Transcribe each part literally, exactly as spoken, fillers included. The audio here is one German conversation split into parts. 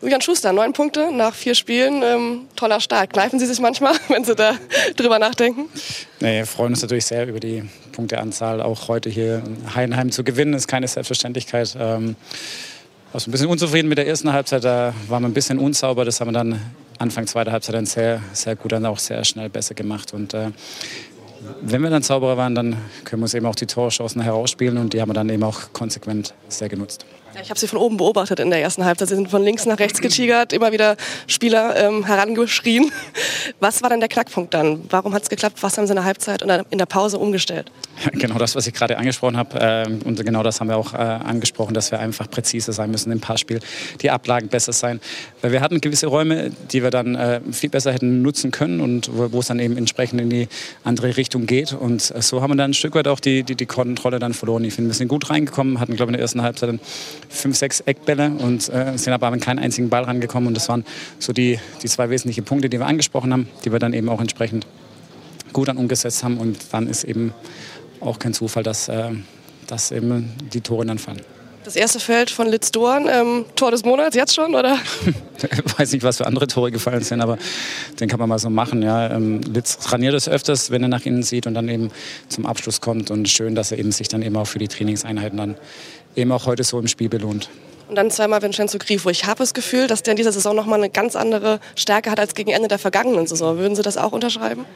Julian Schuster, neun Punkte nach vier Spielen, ähm, toller Start. Kneifen Sie sich manchmal, wenn Sie da drüber nachdenken? Nee, wir freuen uns natürlich sehr über die Punkteanzahl. Auch heute hier in Heidenheim zu gewinnen, ist keine Selbstverständlichkeit. Ähm, also ein bisschen unzufrieden mit der ersten Halbzeit, da waren wir ein bisschen unsauber. Das haben wir dann Anfang zweiter Halbzeit dann sehr, sehr gut, dann auch sehr schnell besser gemacht. Und äh, wenn wir dann sauberer waren, dann können wir uns eben auch die Torchancen herausspielen und die haben wir dann eben auch konsequent sehr genutzt. Ja, ich habe Sie von oben beobachtet in der ersten Halbzeit. Sie sind von links nach rechts getigert, immer wieder Spieler ähm, herangeschrien. Was war denn der Knackpunkt dann? Warum hat es geklappt? Was haben Sie in der Halbzeit und in der Pause umgestellt? Genau das, was ich gerade angesprochen habe. Äh, und genau das haben wir auch äh, angesprochen, dass wir einfach präziser sein müssen im Passspiel, die Ablagen besser sein. Weil wir hatten gewisse Räume, die wir dann äh, viel besser hätten nutzen können und wo, wo es dann eben entsprechend in die andere Richtung geht. Und äh, so haben wir dann ein Stück weit auch die, die, die Kontrolle dann verloren. Ich finde, wir sind gut reingekommen, hatten, glaube ich, in der ersten Halbzeit dann fünf, sechs Eckbälle und äh, sind aber an keinen einzigen Ball rangekommen. Und das waren so die, die zwei wesentlichen Punkte, die wir angesprochen haben, die wir dann eben auch entsprechend gut dann umgesetzt haben. Und dann ist eben auch kein Zufall, dass, äh, dass eben die Tore dann fallen. Das erste Feld von Litz Doorn, ähm, Tor des Monats jetzt schon, oder? Ich weiß nicht, was für andere Tore gefallen sind, aber den kann man mal so machen. Ja. Ähm, Litz trainiert es öfters, wenn er nach innen sieht und dann eben zum Abschluss kommt. Und schön, dass er eben sich dann eben auch für die Trainingseinheiten dann eben auch heute so im Spiel belohnt. Und dann zweimal Vincenzo Grifo. Ich habe das Gefühl, dass der in dieser Saison noch mal eine ganz andere Stärke hat als gegen Ende der vergangenen Saison. Würden Sie das auch unterschreiben?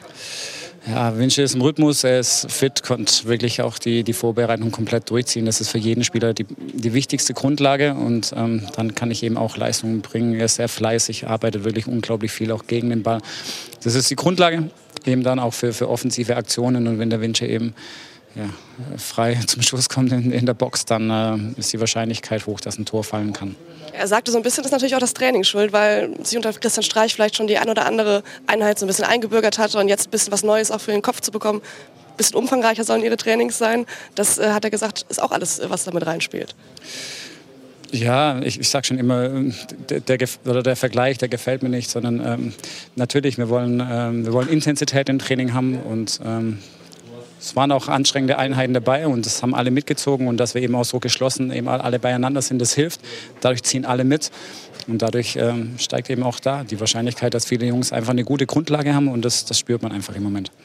Ja, Vinci ist im Rhythmus, er ist fit, konnte wirklich auch die, die Vorbereitung komplett durchziehen. Das ist für jeden Spieler die, die wichtigste Grundlage und ähm, dann kann ich eben auch Leistungen bringen. Er ist sehr fleißig, arbeitet wirklich unglaublich viel auch gegen den Ball. Das ist die Grundlage eben dann auch für, für offensive Aktionen und wenn der Vinci eben ja, frei zum Schuss kommt in, in der Box, dann äh, ist die Wahrscheinlichkeit hoch, dass ein Tor fallen kann. Er sagte, so ein bisschen ist natürlich auch das Training schuld, weil sich unter Christian Streich vielleicht schon die ein oder andere Einheit so ein bisschen eingebürgert hat und jetzt ein bisschen was Neues auch für den Kopf zu bekommen. Ein bisschen umfangreicher sollen ihre Trainings sein. Das äh, hat er gesagt, ist auch alles, was damit reinspielt. Ja, ich, ich sage schon immer, der, der, oder der Vergleich, der gefällt mir nicht, sondern ähm, natürlich, wir wollen, ähm, wir wollen Intensität im Training haben und ähm, es waren auch anstrengende Einheiten dabei und das haben alle mitgezogen und dass wir eben auch so geschlossen eben alle beieinander sind, das hilft. Dadurch ziehen alle mit und dadurch ähm, steigt eben auch da die Wahrscheinlichkeit, dass viele Jungs einfach eine gute Grundlage haben und das, das spürt man einfach im Moment.